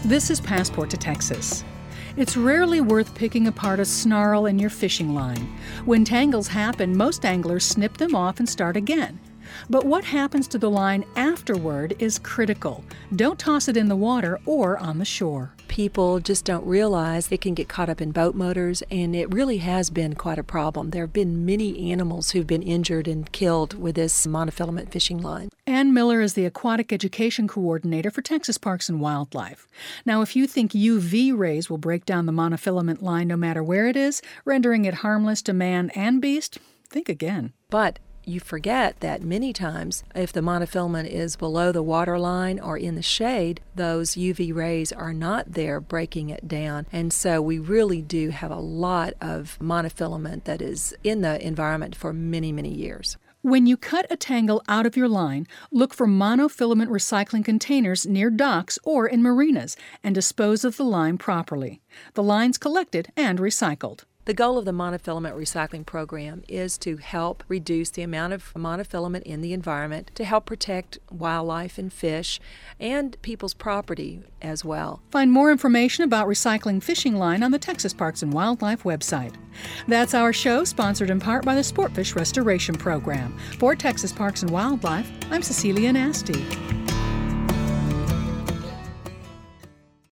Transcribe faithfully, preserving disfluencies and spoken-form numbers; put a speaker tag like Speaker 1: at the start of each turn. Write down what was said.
Speaker 1: This is Passport to Texas. It's rarely worth picking apart a snarl in your fishing line. When tangles happen, most anglers snip them off and start again. But what happens to the line afterward is critical. Don't toss it in the water or on the shore.
Speaker 2: People just don't realize it can get caught up in boat motors, and it really has been quite a problem. There have been many animals who've been injured and killed with this monofilament fishing line.
Speaker 1: Ann Miller is the Aquatic Education Coordinator for Texas Parks and Wildlife. Now, if you think U V rays will break down the monofilament line no matter where it is, rendering it harmless to man and beast, think again.
Speaker 2: But you forget that many times, if the monofilament is below the water line or in the shade, those U V rays are not there breaking it down. And so we really do have a lot of monofilament that is in the environment for many, many years.
Speaker 1: When you cut a tangle out of your line, look for monofilament recycling containers near docks or in marinas and dispose of the line properly. The line's collected and recycled.
Speaker 2: The goal of the monofilament recycling program is to help reduce the amount of monofilament in the environment, to help protect wildlife and fish, and people's property as well.
Speaker 1: Find more information about recycling fishing line on the Texas Parks and Wildlife website. That's our show, sponsored in part by the Sportfish Restoration Program. For Texas Parks and Wildlife, I'm Cecilia Nasty.